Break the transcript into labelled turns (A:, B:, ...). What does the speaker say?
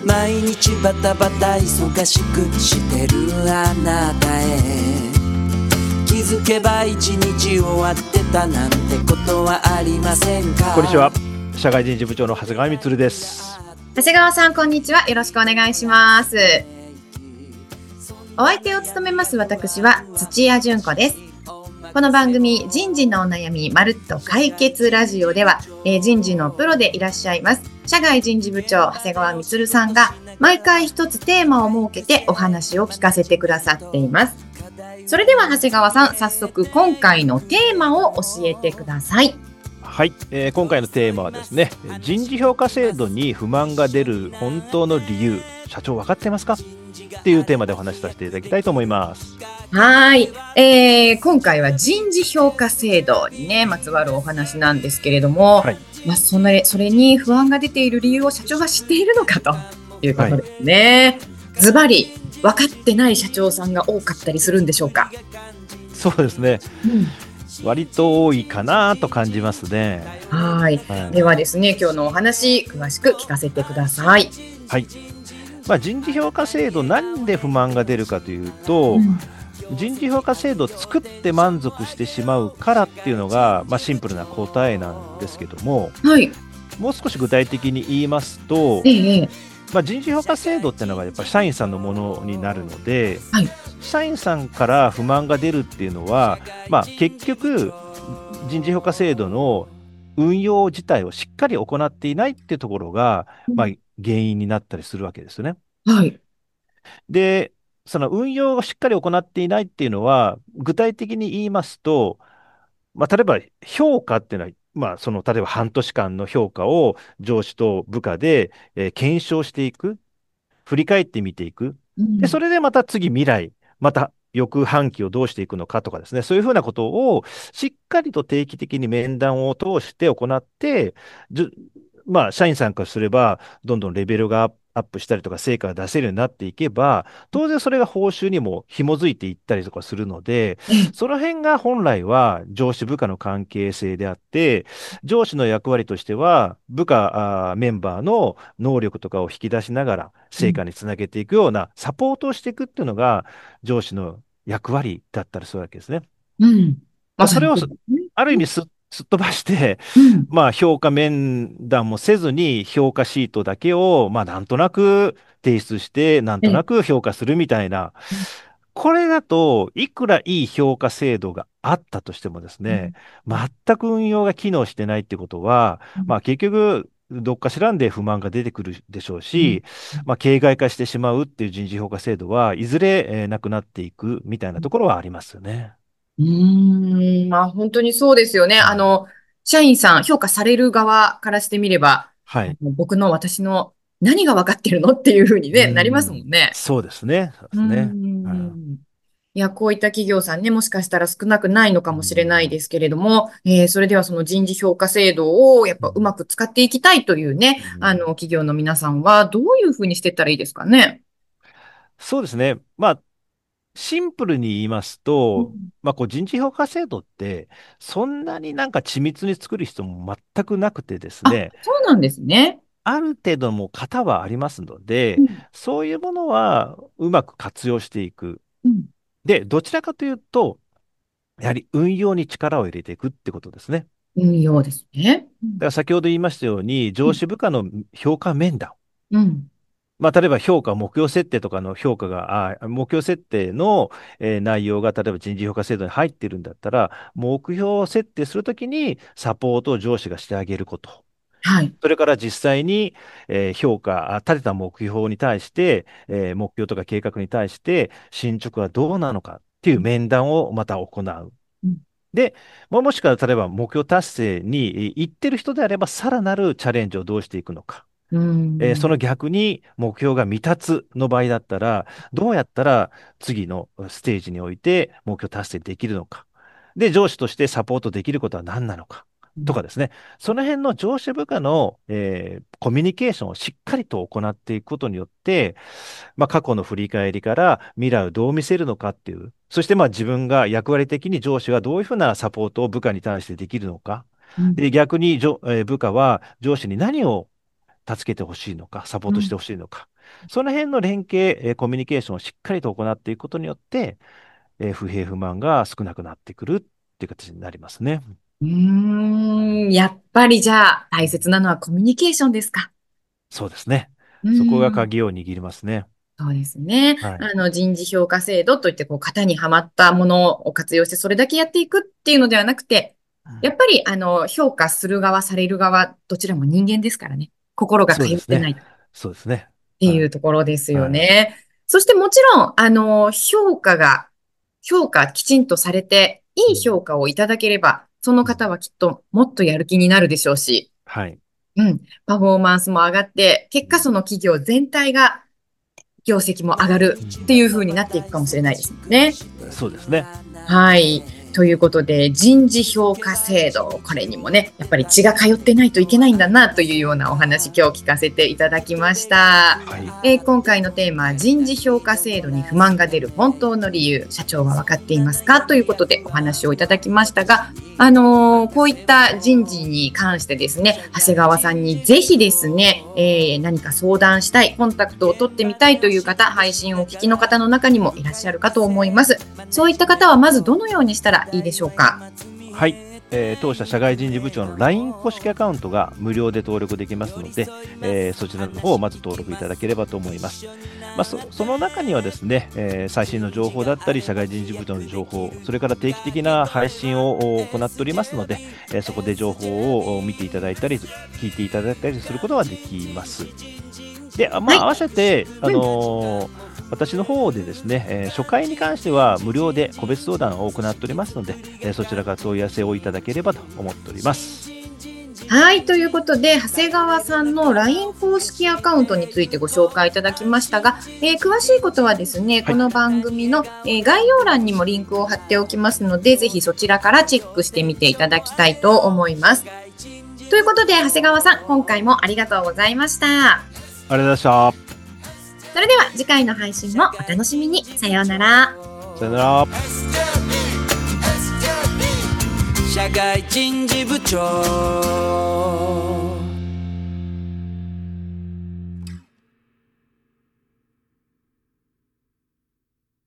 A: 毎日バタバタ忙しくしてるあなたへ気づけば一日終わってたなんてことはありませんか。
B: こんにちは。社会人事部長の長谷川充です。
C: 長谷川さん、こんにちは。よろしくお願いします。お相手を務めます私は土屋純子です。この番組人事のお悩みまるっと解決ラジオでは、人事のプロでいらっしゃいます社外人事部長長谷川充さんが毎回一つテーマを設けてお話を聞かせてくださっています。それでは長谷川さん、早速今回のテーマを教えてください。
B: はい、今回のテーマはですね、人事評価制度に不満が出る本当の理由、社長分かってますかっていうテーマでお話しさせていただきたいと思います。
C: はい、今回は人事評価制度にねまつわるお話なんですけれども、はい、それに不安が出ている理由を社長は知っているのかということですね。ズバリ分かってない社長さんが多かったりするんでしょうか。
B: そうですね、割と多いかなと感じますね。
C: はい、ではですね、今日のお話詳しく聞かせてください。
B: はい、人事評価制度なんで不満が出るかというと、人事評価制度を作って満足してしまうからっていうのが、シンプルな答えなんですけども、もう少し具体的に言いますと、人事評価制度っていうのがやっぱり社員さんのものになるので、社員さんから不満が出るっていうのは、結局人事評価制度の運用自体をしっかり行っていないっていうところが、原因になったりするわけですよね。で、その運用をしっかり行っていないっていうのは、具体的に言いますと、例えば評価っていうのは、例えば半年間の評価を上司と部下で、検証していく、振り返ってみていく。で、それでまた次未来、また翌半期をどうしていくのかとかですね、そういうふうなことをしっかりと定期的に面談を通して行って、社員さんからすれば、どんどんレベルがアップしたりとか、成果が出せるようになっていけば、当然それが報酬にも紐づいていったりとかするので、その辺が本来は上司部下の関係性であって、上司の役割としては、部下メンバーの能力とかを引き出しながら、成果につなげていくようなサポートをしていくっていうのが、上司の役割だったりするわけですね。それをある意味すっ飛ばして、評価面談もせずに評価シートだけを、なんとなく提出して、なんとなく評価するみたいな、これだといくらいい評価制度があったとしてもですね、全く運用が機能してないってことは、結局どっかしらんで不満が出てくるでしょうし、形骸化してしまうっていう人事評価制度はいずれ、なくなっていくみたいなところはありますよね。
C: 本当にそうですよね。社員さん、評価される側からしてみれば、私の何が分かってるのっていうふうに、なりますもんね。
B: そうですね。
C: いや、こういった企業さんね、もしかしたら少なくないのかもしれないですけれども、それではその人事評価制度をやっぱうまく使っていきたいというね、企業の皆さんはどういうふうにしていったらいいですかね。
B: そうですね。シンプルに言いますと、人事評価制度って、そんなになんか緻密に作る必要も全くなくてですね。
C: そうなんですね。
B: ある程度も型はありますので、そういうものはうまく活用していく。で、どちらかというと、やはり運用に力を入れていくってことですね。
C: 運用ですね。
B: だから先ほど言いましたように、上司部下の評価面談。例えば評価、目標設定とかの評価が、目標設定の、内容が例えば人事評価制度に入っているんだったら、目標設定するときにサポートを上司がしてあげること。それから実際に、立てた目標に対して、目標とか計画に対して進捗はどうなのかっていう面談をまた行う。で、もしくは例えば目標達成に行ってる人であれば、さらなるチャレンジをどうしていくのか。その逆に目標が未達の場合だったら、どうやったら次のステージにおいて目標達成できるのか。で、上司としてサポートできることは何なのか。とかですね。その辺の上司部下の、コミュニケーションをしっかりと行っていくことによって、過去の振り返りから未来をどう見せるのかっていう、そして自分が役割的に上司がどういうふうなサポートを部下に対してできるのか。で、逆に部下は上司に何を助けてほしいのか、サポートしてほしいのか。 その辺の連携、コミュニケーションをしっかりと行っていくことによって、不平不満が少なくなってくるっていう形になりますね。
C: やっぱりじゃあ大切なのはコミュニケーションですか？
B: そうですね。
C: う
B: そこが
C: ん。
B: 鍵を握りますね。
C: そうですね。
B: はい。
C: 人事評価制度といって、型にはまったものを活用して、それだけやっていくっていうのではなくて、やっぱり、評価する側、される側、どちらも人間ですからね。心が
B: そうですね。
C: 通ってないっ
B: そうですね。
C: ていう
B: はい。
C: ところですよ
B: はい。
C: ね。そしてもちろん、評価きちんとされて、いい評価をいただければ、その
B: うん。
C: 方はきっともっとやる気になるでしょうし、
B: はい。
C: パフォーマンスも上がって、結果その企業全体が業績も上がるっていう風になっていくかもしれないですもんね。
B: そうですね。
C: はい。ということで、人事評価制度、これにもね、やっぱり血が通ってないといけないんだなというようなお話、今日聞かせていただきました。
B: はい。
C: 今回のテーマ、人事評価制度に不満が出る本当の理由、社長は分かっていますかということでお話をいただきましたが、こういった人事に関してですね、長谷川さんにぜひですね、何か相談したい、コンタクトを取ってみたいという方、配信をお聞きの方の中にもいらっしゃるかと思います。そういった方はまずどのようにしたらいいでしょうか？
B: はい。当社社外人事部長の LINE 公式アカウントが無料で登録できますので、そちらの方をまず登録いただければと思います。その中にはですね、最新の情報だったり、社外人事部長の情報、それから定期的な配信を行っておりますので、そこで情報を見ていただいたり、聞いていただいたりすることができます。で、合
C: はい。
B: わせて、
C: うん。
B: 私の方でですね、初回に関しては無料で個別相談を行っておりますので、そちらから問い合わせをいただければと思っております。
C: はい。ということで、長谷川さんの LINE 公式アカウントについてご紹介いただきましたが、詳しいことはですね、
B: はい。
C: この番組の、概要欄にもリンクを貼っておきますので、ぜひそちらからチェックしてみていただきたいと思います。ということで、長谷川さん、今回もありがとうございました。
B: ありがとうございまし
C: それでは次回の配信もお楽しみに。さようなら。
B: た。さよなら。
A: 社会人事部長